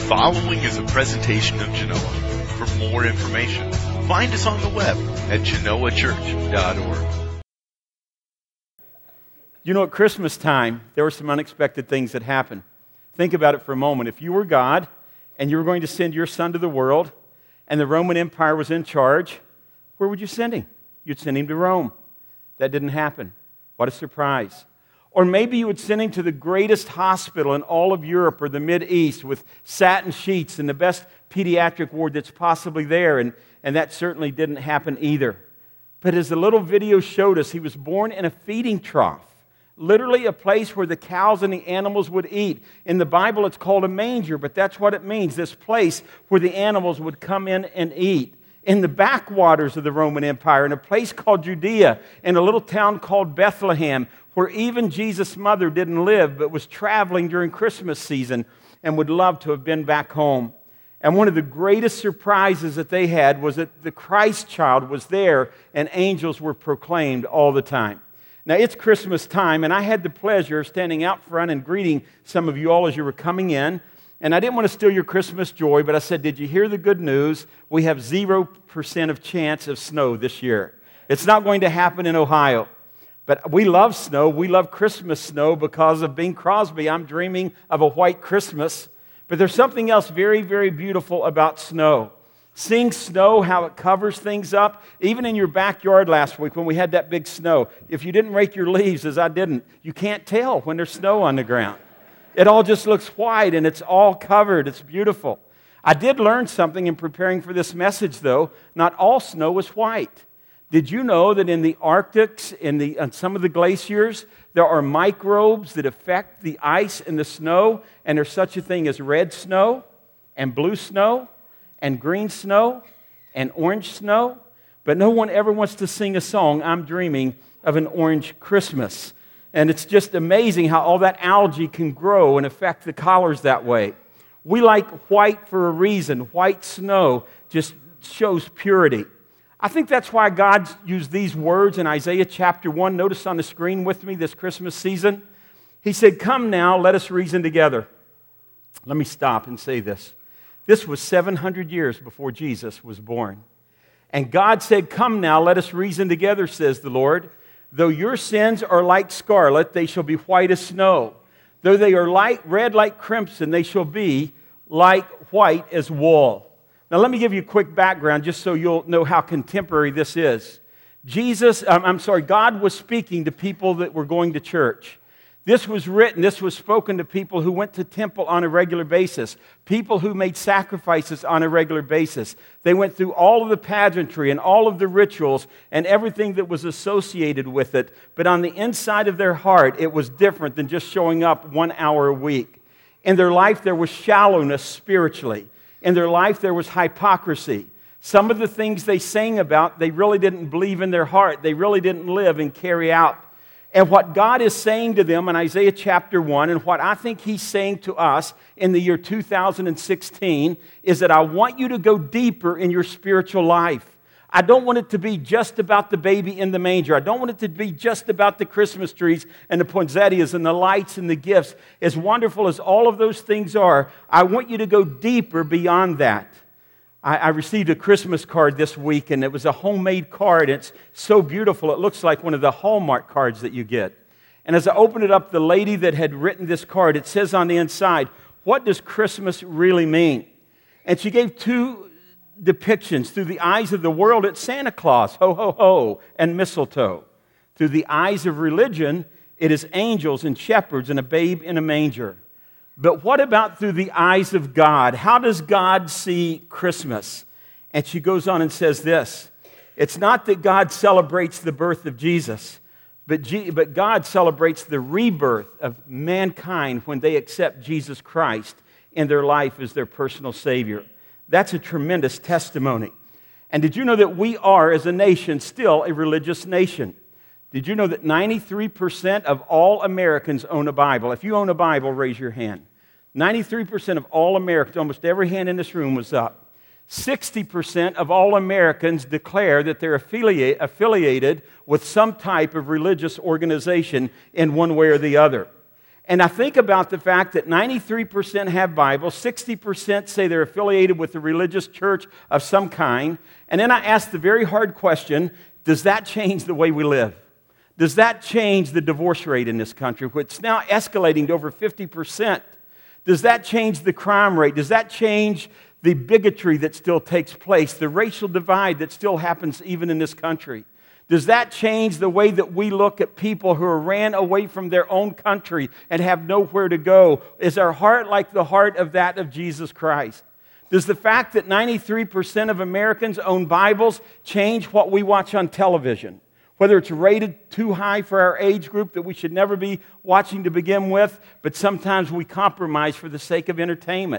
following is a presentation of Genoa. For more information, find us on the web at genoachurch.org. You know, at Christmas time, there were some unexpected things that happened. Think about it for a moment. If you were God and you were going to send your son to the world and the Roman Empire was in charge, where would you send him? You'd send him to Rome. That didn't happen. What a surprise. Or maybe you would send him to the greatest hospital in all of Europe or the Mideast with satin sheets and the best pediatric ward that's possibly there, and that certainly didn't happen either. But as the little video showed us, he was born in a feeding trough, literally a place where the cows and the animals would eat. In the Bible, it's called a manger, but that's what it means, this place where the animals would come in and eat. In the backwaters of the Roman Empire, in a place called Judea, in a little town called Bethlehem, where even Jesus' mother didn't live, but was traveling during Christmas season and would love to have been back home. And one of the greatest surprises that they had was that the Christ child was there and angels were proclaimed all the time. Now, it's Christmas time, and I had the pleasure of standing out front and greeting some of you all as you were coming in. And I didn't want to steal your Christmas joy, but I said, did you hear the good news? We have 0% of chance of snow this year. It's not going to happen in Ohio. But we love snow. We love Christmas snow because of Bing Crosby. I'm dreaming of a white Christmas. But there's something else very, very beautiful about snow. Seeing snow, how it covers things up. Even in your backyard last week when we had that big snow, if you didn't rake your leaves, as I didn't, you can't tell when there's snow on the ground. It all just looks white and it's all covered. It's beautiful. I did learn something in preparing for this message, though. Not all snow is white. Did you know that in the Arctics, on some of the glaciers, there are microbes that affect the ice and the snow, and there's such a thing as red snow, and blue snow, and green snow, and orange snow? But no one ever wants to sing a song, I'm dreaming of an orange Christmas. And it's just amazing how all that algae can grow and affect the collars that way. We like white for a reason. White snow just shows purity. I think that's why God used these words in Isaiah chapter 1. Notice on the screen with me this Christmas season. He said, come now, let us reason together. Let me stop and say this. This was 700 years before Jesus was born. And God said, come now, let us reason together, says the Lord. Though your sins are like scarlet, they shall be white as snow. Though they are red like crimson, they shall be like white as wool. Now, let me give you a quick background just so you'll know how contemporary this is. God was speaking to people that were going to church. This was written, this was spoken to people who went to temple on a regular basis, people who made sacrifices on a regular basis. They went through all of the pageantry and all of the rituals and everything that was associated with it. But on the inside of their heart, it was different than just showing up 1 hour a week. In their life, there was shallowness spiritually. In their life, there was hypocrisy. Some of the things they sang about, they really didn't believe in their heart. They really didn't live and carry out. And what God is saying to them in Isaiah chapter 1, and what I think He's saying to us in the year 2016, is that I want you to go deeper in your spiritual life. I don't want it to be just about the baby in the manger. I don't want it to be just about the Christmas trees and the poinsettias and the lights and the gifts. As wonderful as all of those things are, I want you to go deeper beyond that. I received a Christmas card this week, and it was a homemade card. It's so beautiful. It looks like one of the Hallmark cards that you get. And as I opened it up, the lady that had written this card, it says on the inside, what does Christmas really mean? And she gave two depictions. Through the eyes of the world, it's Santa Claus, ho, ho, ho, and mistletoe. Through the eyes of religion, it is angels and shepherds and a babe in a manger. But what about through the eyes of God? How does God see Christmas? And she goes on and says this. It's not that God celebrates the birth of Jesus, but God celebrates the rebirth of mankind when they accept Jesus Christ in their life as their personal Savior. That's a tremendous testimony. And did you know that we are, as a nation, still a religious nation? Did you know that 93% of all Americans own a Bible? If you own a Bible, raise your hand. 93% of all Americans, almost every hand in this room was up. 60% of all Americans declare that they're affiliated with some type of religious organization in one way or the other. And I think about the fact that 93% have Bibles, 60% say they're affiliated with a religious church of some kind. And then I ask the very hard question, does that change the way we live? Does that change the divorce rate in this country, which is now escalating to over 50%? Does that change the crime rate? Does that change the bigotry that still takes place, the racial divide that still happens even in this country? Does that change the way that we look at people who ran away from their own country and have nowhere to go? Is our heart like the heart of that of Jesus Christ? Does the fact that 93% of Americans own Bibles change what we watch on television? Whether it's rated too high for our age group that we should never be watching to begin with, but sometimes we compromise for the sake of entertainment.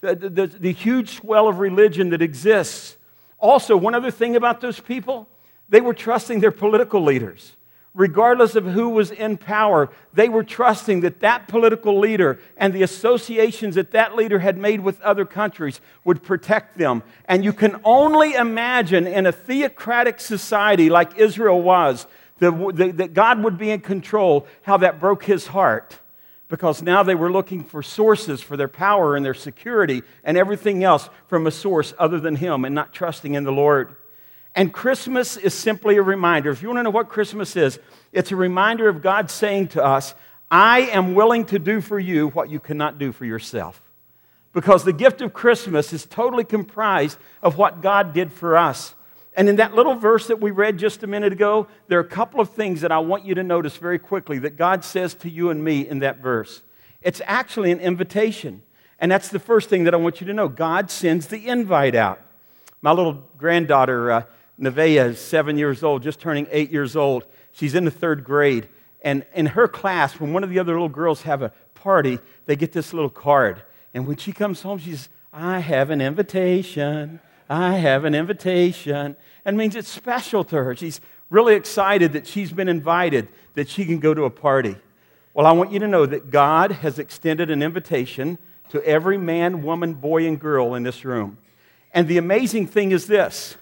The huge swell of religion that exists. Also, one other thing about those people, they were trusting their political leaders. Regardless of who was in power, they were trusting that that political leader and the associations that that leader had made with other countries would protect them. And you can only imagine in a theocratic society like Israel was, that God would be in control, how that broke his heart. Because now they were looking for sources for their power and their security and everything else from a source other than him and not trusting in the Lord. And Christmas is simply a reminder. If you want to know what Christmas is, it's a reminder of God saying to us, I am willing to do for you what you cannot do for yourself. Because the gift of Christmas is totally comprised of what God did for us. And in that little verse that we read just a minute ago, there are a couple of things that I want you to notice very quickly that God says to you and me in that verse. It's actually an invitation. And that's the first thing that I want you to know. God sends the invite out. My little granddaughter, Nevaeh, is 7 years old, just turning 8 years old. She's in the 3rd grade. And in her class, when one of the other little girls have a party, they get this little card. And when she comes home, she says, I have an invitation. I have an invitation. And it means it's special to her. She's really excited that she's been invited, that she can go to a party. Well, I want you to know that God has extended an invitation to every man, woman, boy, and girl in this room. And the amazing thing is this.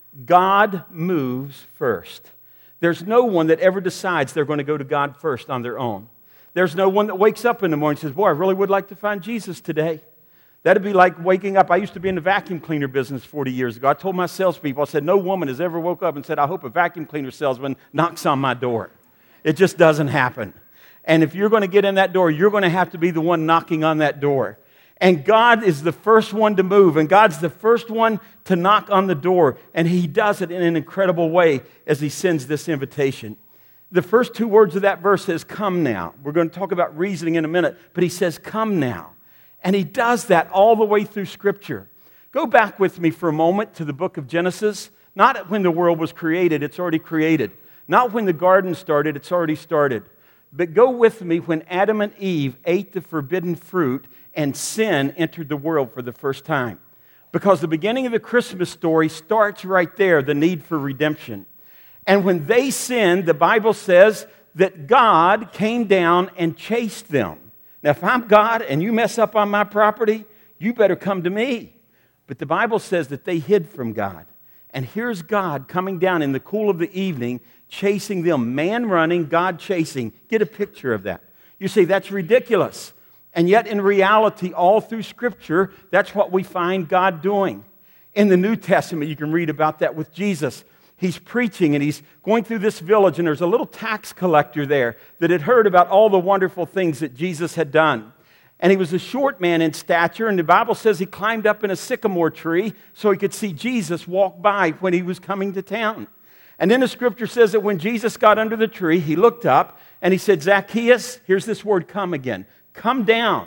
God moves first. There's no one that ever decides they're going to go to God first on their own. There's no one that wakes up in the morning and says, boy, I really would like to find Jesus today. That'd be like waking up. I used to be in the vacuum cleaner business 40 years ago. I told my salespeople, I said, no woman has ever woke up and said, I hope a vacuum cleaner salesman knocks on my door. It just doesn't happen. And if you're going to get in that door, you're going to have to be the one knocking on that door. And God is the first one to move, and God's the first one to knock on the door, and He does it in an incredible way as He sends this invitation. The first 2 words of that verse says, come now. We're going to talk about reasoning in a minute, but He says, come now. And He does that all the way through Scripture. Go back with me for a moment to the book of Genesis. Not when the world was created, it's already created. Not when the garden started, it's already started. But go with me when Adam and Eve ate the forbidden fruit and sin entered the world for the first time. Because the beginning of the Christmas story starts right there, the need for redemption. And when they sinned, the Bible says that God came down and chased them. Now, if I'm God and you mess up on my property, you better come to me. But the Bible says that they hid from God. And here's God coming down in the cool of the evening, chasing them. Man running, God chasing. Get a picture of that. You say, that's ridiculous. And yet, in reality, all through Scripture, that's what we find God doing. In the New Testament, you can read about that with Jesus. He's preaching, and he's going through this village, and there's a little tax collector there that had heard about all the wonderful things that Jesus had done. And he was a short man in stature, and the Bible says he climbed up in a sycamore tree so he could see Jesus walk by when he was coming to town. And then the Scripture says that when Jesus got under the tree, he looked up, and he said, Zacchaeus, here's this word, come again. Come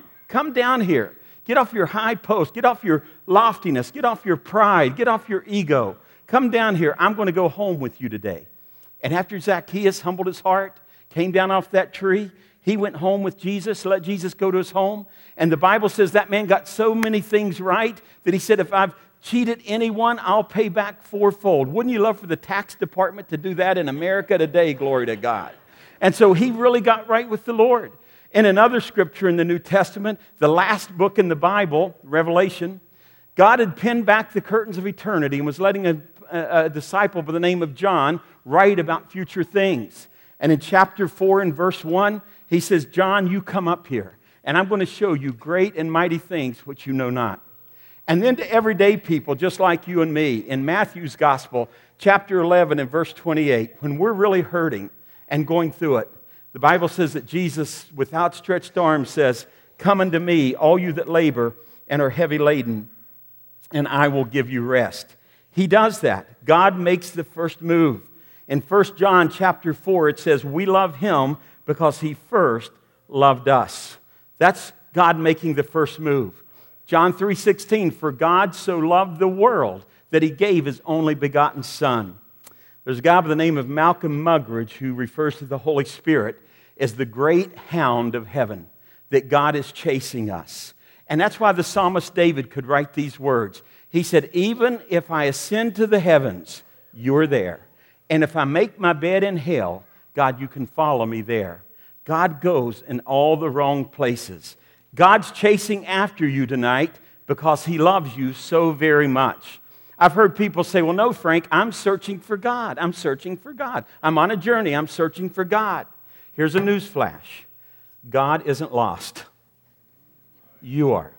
down here. Get off your high post. Get off your loftiness. Get off your pride. Get off your ego. Come down here. I'm going to go home with you today. And after Zacchaeus humbled his heart, came down off that tree, he went home with Jesus, let Jesus go to his home. And the Bible says that man got so many things right that he said, if I've cheated anyone, I'll pay back fourfold. Wouldn't you love for the tax department to do that in America today? Glory to God. And so he really got right with the Lord. In another scripture in the New Testament, the last book in the Bible, Revelation, God had pinned back the curtains of eternity and was letting a disciple by the name of John write about future things. And in chapter 4 and verse 1, He says, John, you come up here, and I'm going to show you great and mighty things which you know not. And then to everyday people, just like you and me, in Matthew's Gospel, chapter 11 and verse 28, when we're really hurting and going through it, the Bible says that Jesus, with outstretched arms, says, come unto me, all you that labor and are heavy laden, and I will give you rest. He does that. God makes the first move. In 1 John chapter 4, it says, we love him because he first loved us. That's God making the first move. John 3:16, for God so loved the world that he gave his only begotten Son. There's a guy by the name of Malcolm Muggeridge who refers to the Holy Spirit as the great hound of heaven, that God is chasing us. And that's why the psalmist David could write these words. He said, even if I ascend to the heavens, you're there. And if I make my bed in hell, God, you can follow me there. God goes in all the wrong places. God's chasing after you tonight because he loves you so very much. I've heard people say, well, no, Frank, I'm searching for God. I'm searching for God. I'm on a journey. I'm searching for God. Here's a news flash. God isn't lost. You are.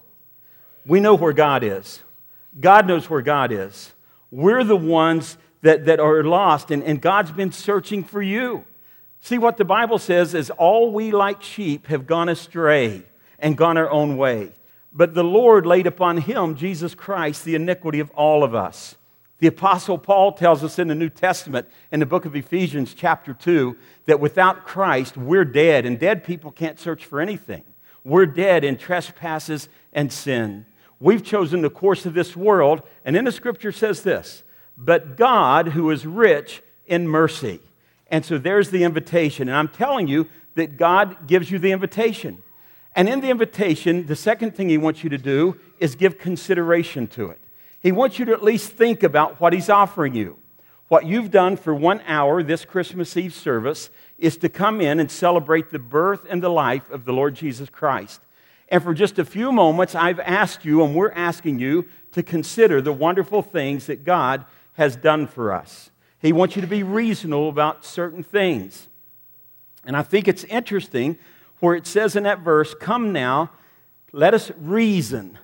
We know where God is. God knows where God is. We're the ones that are lost, and God's been searching for you. See, what the Bible says is all we like sheep have gone astray and gone our own way. But the Lord laid upon him, Jesus Christ, the iniquity of all of us. The Apostle Paul tells us in the New Testament, in the book of Ephesians chapter 2, that without Christ, we're dead, and dead people can't search for anything. We're dead in trespasses and sin. We've chosen the course of this world, and in the Scripture says this, but God, who is rich in mercy. And so there's the invitation, and I'm telling you that God gives you the invitation. And in the invitation, the second thing he wants you to do is give consideration to it. He wants you to at least think about what he's offering you. What you've done for 1 hour this Christmas Eve service is to come in and celebrate the birth and the life of the Lord Jesus Christ. And for just a few moments, I've asked you, and we're asking you, to consider the wonderful things that God has done for us. He wants you to be reasonable about certain things. And I think it's interesting where it says in that verse, come now, let us reason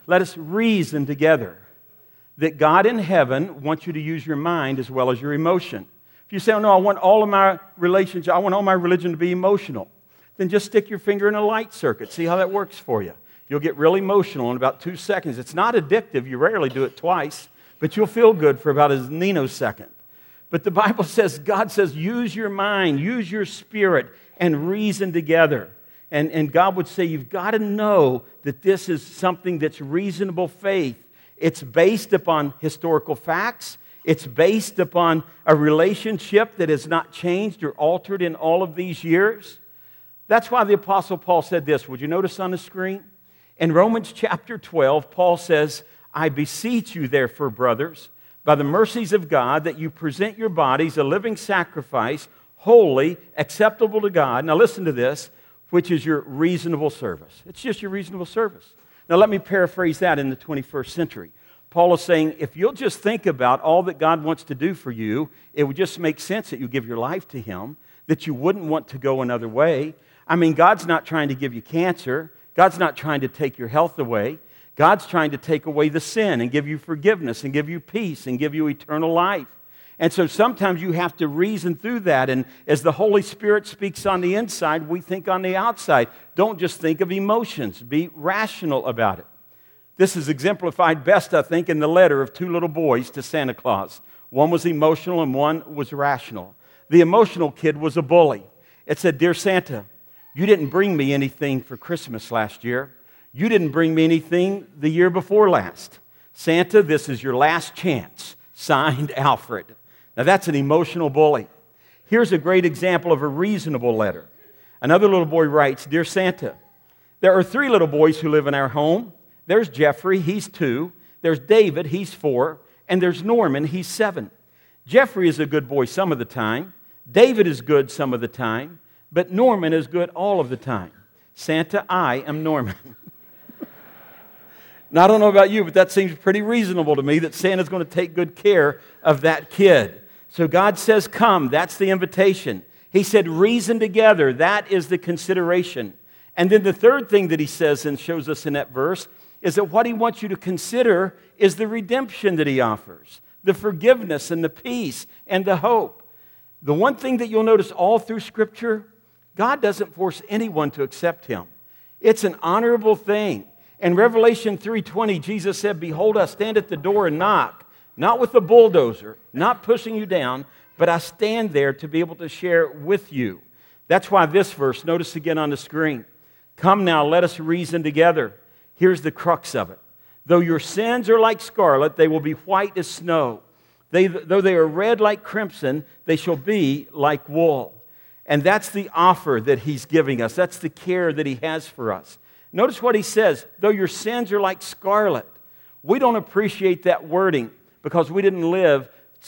together. That God in heaven wants you to use your mind as well as your emotion. If you say, oh no, I want all my religion to be emotional, then just stick your finger in a light circuit. See how that works for you. You'll get real emotional in about 2 seconds. It's not addictive. You rarely do it twice, but you'll feel good for about a nanosecond. But the Bible says, God says, use your mind, use your spirit, and reason together. And God would say, you've got to know that this is something that's reasonable faith. It's based upon historical facts. It's based upon a relationship that has not changed or altered in all of these years. That's why the Apostle Paul said this. Would you notice on the screen? In Romans chapter 12, Paul says, I beseech you therefore, brothers, by the mercies of God, that you present your bodies a living sacrifice, holy, acceptable to God. Now listen to this, which is your reasonable service. It's just your reasonable service. Now let me paraphrase that in the 21st century. Paul is saying, if you'll just think about all that God wants to do for you, it would just make sense that you give your life to him, that you wouldn't want to go another way. I mean, God's not trying to give you cancer. God's not trying to take your health away. God's trying to take away the sin and give you forgiveness and give you peace and give you eternal life. And so sometimes you have to reason through that. And as the Holy Spirit speaks on the inside, we think on the outside. Don't just think of emotions. Be rational about it. This is exemplified best, I think, in the letter of 2 little boys to Santa Claus. One was emotional and one was rational. The emotional kid was a bully. It said, Dear Santa, you didn't bring me anything for Christmas last year. You didn't bring me anything the year before last. Santa, this is your last chance. Signed, Alfred. Now that's an emotional bully. Here's a great example of a reasonable letter. Another little boy writes, Dear Santa, there are 3 little boys who live in our home. There's Jeffrey, he's 2. There's David, he's 4. And there's Norman, he's 7. Jeffrey is a good boy some of the time. David is good some of the time. But Norman is good all of the time. Santa, I am Norman. Now, I don't know about you, but that seems pretty reasonable to me that Santa's going to take good care of that kid. So God says, come. That's the invitation. He said, reason together. That is the consideration. And then the third thing that he says and shows us in that verse is that what he wants you to consider is the redemption that he offers, the forgiveness and the peace and the hope. The one thing that you'll notice all through Scripture, God doesn't force anyone to accept him. It's an honorable thing. In Revelation 3:20, Jesus said, behold, I stand at the door and knock, not with a bulldozer, not pushing you down, but I stand there to be able to share with you. That's why this verse, notice again on the screen, come now, let us reason together. Here's the crux of it. Though your sins are like scarlet, they will be white as snow. Though they are red like crimson, they shall be like wool. And that's the offer that he's giving us. That's the care that he has for us. Notice what he says, though your sins are like scarlet. We don't appreciate that wording because we didn't live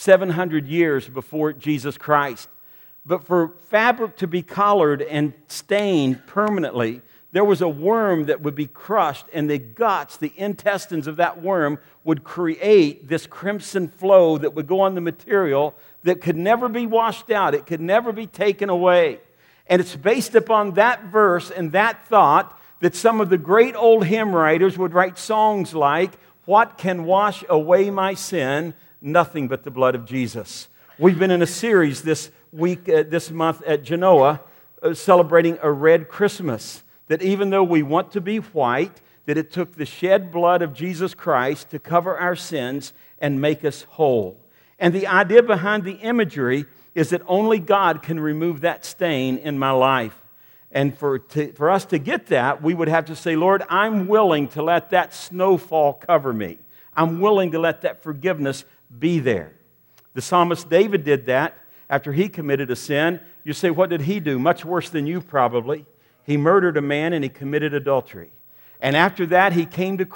700 years before Jesus Christ. But for fabric to be colored and stained permanently, there was a worm that would be crushed, and the guts, the intestines of that worm, would create this crimson flow that would go on the material that could never be washed out. It could never be taken away. And it's based upon that verse and that thought that some of the great old hymn writers would write songs like, what can wash away my sin? Nothing but the blood of Jesus. We've been in a series this week, this month at Genoa, celebrating a red Christmas. That even though we want to be white, that it took the shed blood of Jesus Christ to cover our sins and make us whole. And the idea behind the imagery is that only God can remove that stain in my life. And for us to get that, we would have to say, Lord, I'm willing to let that snowfall cover me. I'm willing to let that forgiveness be there. The psalmist David did that after he committed a sin. You say, what did he do? Much worse than you probably. He murdered a man and he committed adultery. And after that, he came to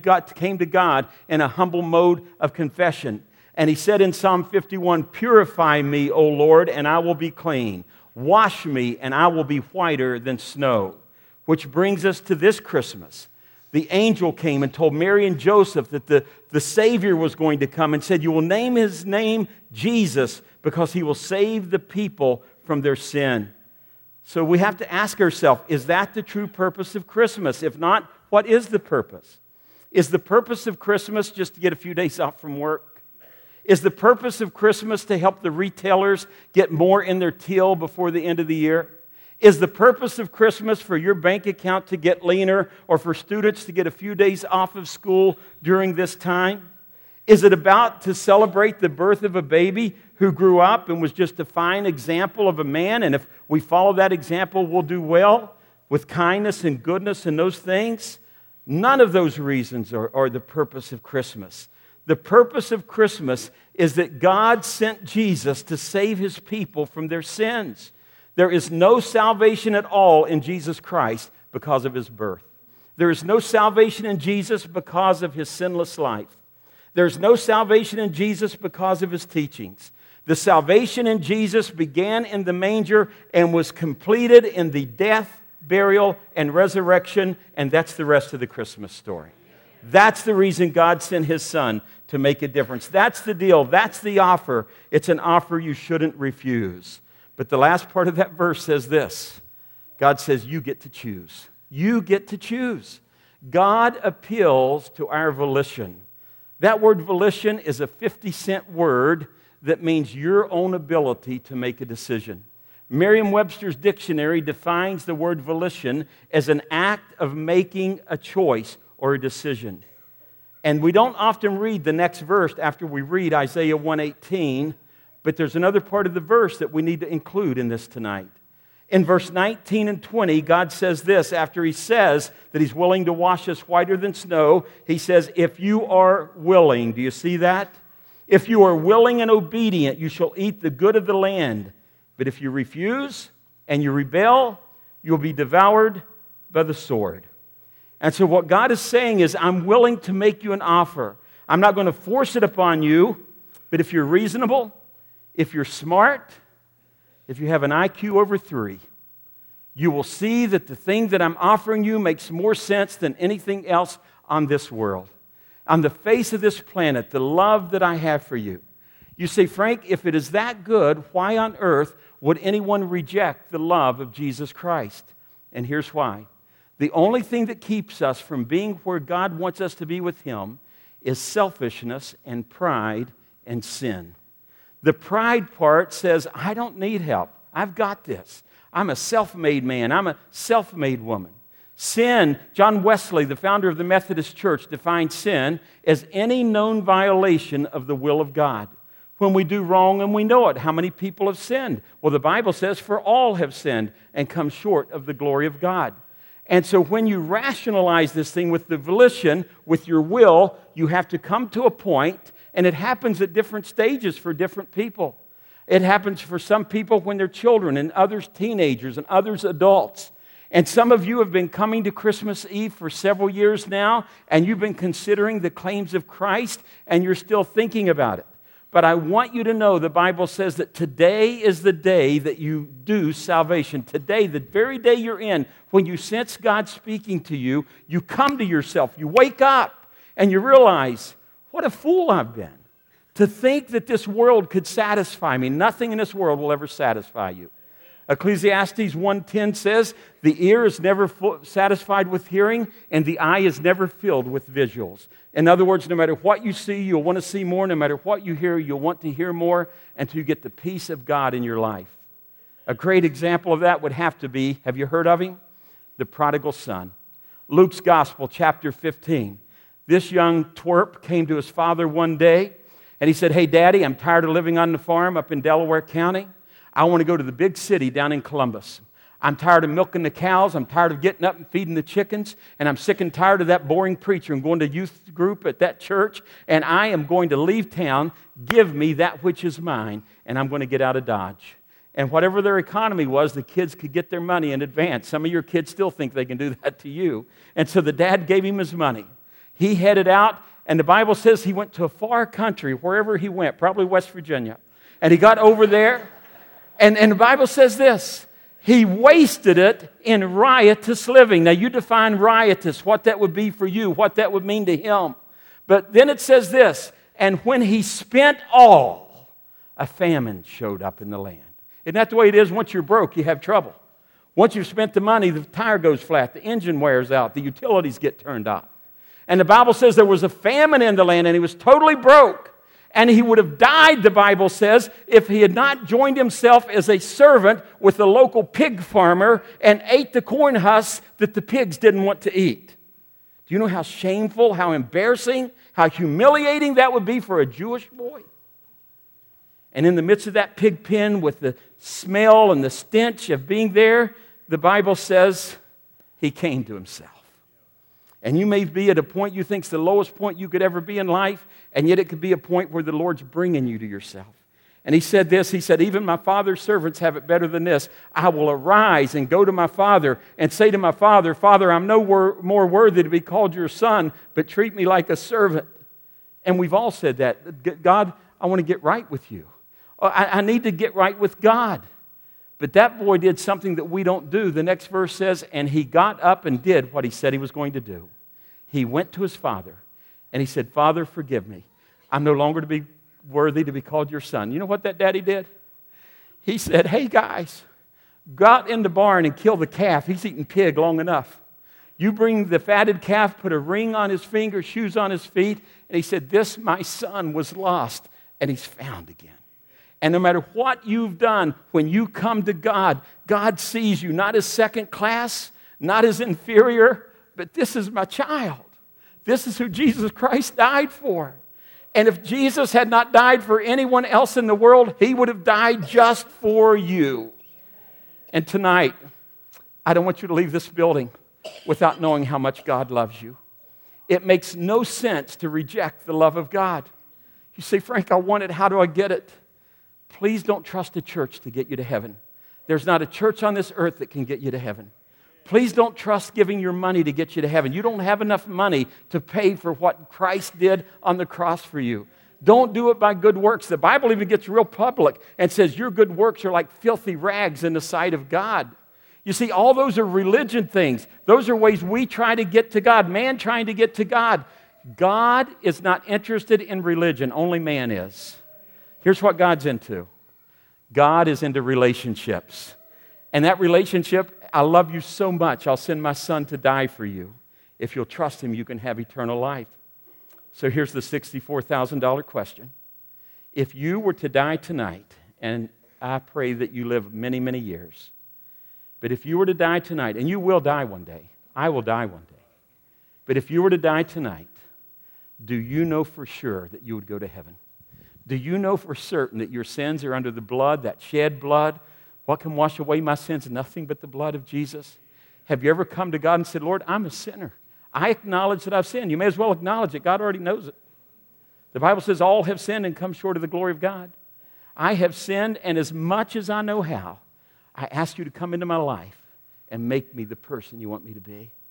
God in a humble mode of confession. And he said in Psalm 51, purify me, O Lord, and I will be clean. Wash me, and I will be whiter than snow. Which brings us to this Christmas. The angel came and told Mary and Joseph that the Savior was going to come and said, you will name his name Jesus because he will save the people from their sin. So we have to ask ourselves, is that the true purpose of Christmas? If not, what is the purpose? Is the purpose of Christmas just to get a few days off from work? Is the purpose of Christmas to help the retailers get more in their till before the end of the year? Is the purpose of Christmas for your bank account to get leaner or for students to get a few days off of school during this time? Is it about to celebrate the birth of a baby who grew up and was just a fine example of a man? And if we follow that example, we'll do well with kindness and goodness and those things? None of those reasons are the purpose of Christmas. The purpose of Christmas is that God sent Jesus to save his people from their sins. There is no salvation at all in Jesus Christ because of his birth. There is no salvation in Jesus because of his sinless life. There's no salvation in Jesus because of his teachings. The salvation in Jesus began in the manger and was completed in the death, burial, and resurrection, and that's the rest of the Christmas story. That's the reason God sent his Son to make a difference. That's the deal. That's the offer. It's an offer you shouldn't refuse. But the last part of that verse says this. God says, you get to choose. You get to choose. God appeals to our volition. That word volition is a 50-cent word that means your own ability to make a decision. Merriam-Webster's dictionary defines the word volition as an act of making a choice or a decision. And we don't often read the next verse after we read Isaiah 1:18, but there's another part of the verse that we need to include in this tonight. In verse 19 and 20, God says this, after he says that he's willing to wash us whiter than snow, he says, if you are willing, do you see that? If you are willing and obedient, you shall eat the good of the land. But if you refuse and you rebel, you'll be devoured by the sword. And so what God is saying is, I'm willing to make you an offer. I'm not going to force it upon you, but if you're reasonable, if you're smart, if you have an IQ over 3, you will see that the thing that I'm offering you makes more sense than anything else on this world. On the face of this planet, the love that I have for you. You say, Frank, if it is that good, why on earth would anyone reject the love of Jesus Christ? And here's why. The only thing that keeps us from being where God wants us to be with Him is selfishness and pride and sin. The pride part says, I don't need help. I've got this. I'm a self-made man. I'm a self-made woman. Sin, John Wesley, the founder of the Methodist Church, defined sin as any known violation of the will of God. When we do wrong and we know it, how many people have sinned? Well, the Bible says, for all have sinned and come short of the glory of God. And so when you rationalize this thing with the volition, with your will, you have to come to a point, and it happens at different stages for different people. It happens for some people when they're children, and others teenagers, and others adults. And some of you have been coming to Christmas Eve for several years now, and you've been considering the claims of Christ, and you're still thinking about it. But I want you to know the Bible says that today is the day that you do salvation. Today, the very day you're in, when you sense God speaking to you, you come to yourself, you wake up, and you realize, what a fool I've been to think that this world could satisfy me. Nothing in this world will ever satisfy you. Ecclesiastes 1:10 says, the ear is never satisfied with hearing, and the eye is never filled with visuals. In other words, no matter what you see, you'll want to see more. No matter what you hear, you'll want to hear more until you get the peace of God in your life. A great example of that would have to be, have you heard of him? The prodigal son. Luke's Gospel, chapter 15. This young twerp came to his father one day, and he said, hey, Daddy, I'm tired of living on the farm up in Delaware County. I want to go to the big city down in Columbus. I'm tired of milking the cows. I'm tired of getting up and feeding the chickens. And I'm sick and tired of that boring preacher. I'm going to youth group at that church. And I am going to leave town. Give me that which is mine. And I'm going to get out of Dodge. And whatever their economy was, the kids could get their money in advance. Some of your kids still think they can do that to you. And so the dad gave him his money. He headed out. And the Bible says he went to a far country, wherever he went, probably West Virginia. And he got over there. And the Bible says this, he wasted it in riotous living. Now you define riotous, what that would be for you, what that would mean to him. But then it says this, and when he spent all, a famine showed up in the land. Isn't that the way it is? Once you're broke, you have trouble. Once you've spent the money, the tire goes flat, the engine wears out, the utilities get turned off. And the Bible says there was a famine in the land and he was totally broke. And he would have died, the Bible says, if he had not joined himself as a servant with the local pig farmer and ate the corn husks that the pigs didn't want to eat. Do you know how shameful, how embarrassing, how humiliating that would be for a Jewish boy? And in the midst of that pig pen with the smell and the stench of being there, the Bible says he came to himself. And you may be at a point you think is the lowest point you could ever be in life, and yet it could be a point where the Lord's bringing you to yourself. And he said this, he said, even my father's servants have it better than this. I will arise and go to my father and say to my father, Father, I'm no more worthy to be called your son, but treat me like a servant. And we've all said that. God, I want to get right with you. I need to get right with God. But that boy did something that we don't do. The next verse says, and he got up and did what he said he was going to do. He went to his father, and he said, Father, forgive me. I'm no longer to be worthy to be called your son. You know what that daddy did? He said, hey, guys, go out in the barn and kill the calf. He's eaten pig long enough. You bring the fatted calf, put a ring on his finger, shoes on his feet, and he said, this, my son, was lost, and he's found again. And no matter what you've done, when you come to God, God sees you not as second class, not as inferior, but this is my child. This is who Jesus Christ died for. And if Jesus had not died for anyone else in the world, he would have died just for you. And tonight, I don't want you to leave this building without knowing how much God loves you. It makes no sense to reject the love of God. You say, Frank, I want it. How do I get it? Please don't trust a church to get you to heaven. There's not a church on this earth that can get you to heaven. Please don't trust giving your money to get you to heaven. You don't have enough money to pay for what Christ did on the cross for you. Don't do it by good works. The Bible even gets real public and says your good works are like filthy rags in the sight of God. You see, all those are religion things. Those are ways we try to get to God. Man trying to get to God. God is not interested in religion. Only man is. Here's what God's into. God is into relationships. And that relationship, I love you so much, I'll send my son to die for you. If you'll trust him, you can have eternal life. So here's the $64,000 question. If you were to die tonight, and I pray that you live many, many years, but if you were to die tonight, and you will die one day, I will die one day, but if you were to die tonight, do you know for sure that you would go to heaven? Do you know for certain that your sins are under the blood, that shed blood? What can wash away my sins? Nothing but the blood of Jesus. Have you ever come to God and said, Lord, I'm a sinner. I acknowledge that I've sinned. You may as well acknowledge it. God already knows it. The Bible says all have sinned and come short of the glory of God. I have sinned, and as much as I know how, I ask you to come into my life and make me the person you want me to be.